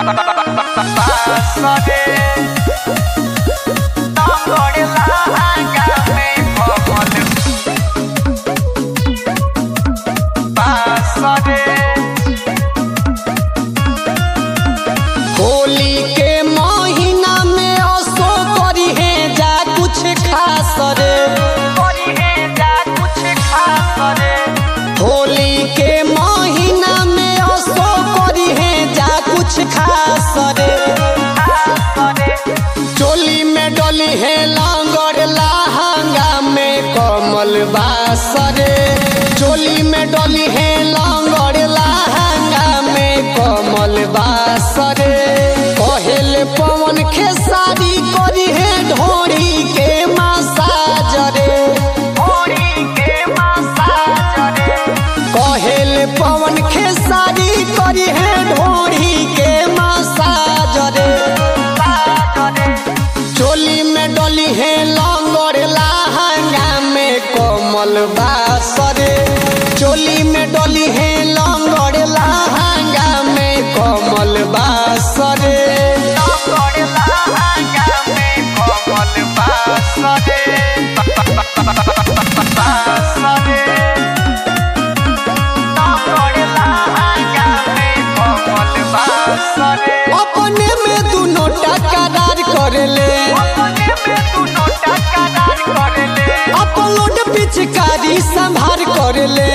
होली के महीना में असो करी है जा कुछ खास रे, होली के महीना में असो करी है जा कुछ खास रे। चोली में डोली है लांगड़ लहंगा में कमल बास रे, चोली में डोली है लांगड़ लहंगा में कमल बास रे। कहेल पवन खेसारी करी है ढोरी के मसाज रे, कहेल पवन खेसारी करी है ढोरी के मसाज रे। चोली में डोली है लांगड़ लहंगा में कमल बास रे, चोली में डोली है लांगड़ लहंगा में कमल बास रे। अपने में दोनों टकरार कर ले, अपलोड पिचकारी संभार कर ले,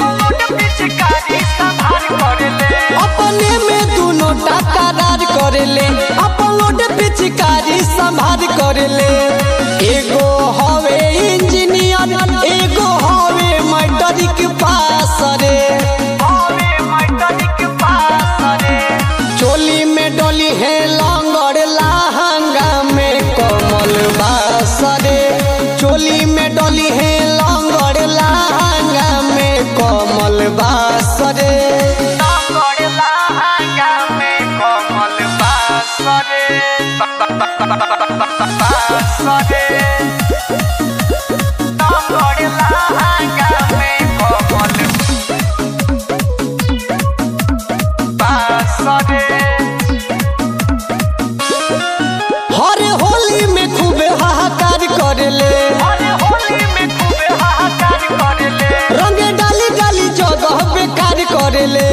अपने में दोनों टकरार कर ले, अपलोड पिचकारी संभार कर ले। एगो हवे इंजीनियर एगो हवे मैट्रिक पास रे, चोली में डोली है लांगड़ लहंगा में कमल बास रे, चोली में डोली है लांगड़ लहंगा में कमल बास रे। हर होली में खूबे हाहाकार कर ले, रंग डाली डाली जगह बेकार कर ले,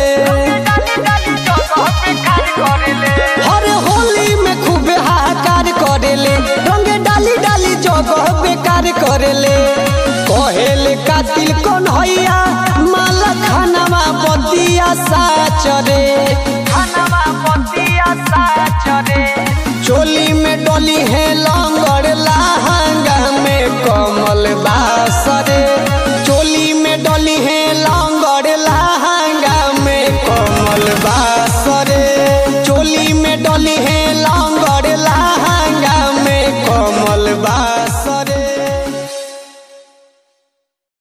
हर होली में खूबे हाहाकार कर ले, रंग डाली डाली जगह बेकार कर ले। कहेल कातिल कौन हैया माला खानवा बतिया साच रे, चोली में डोली है लांगड़ लहंगा में कमल बास रे, चोली में डोली है लांगड़ लहंगा में कमल बास रे, चोली में डोली है लांगड़ लहंगा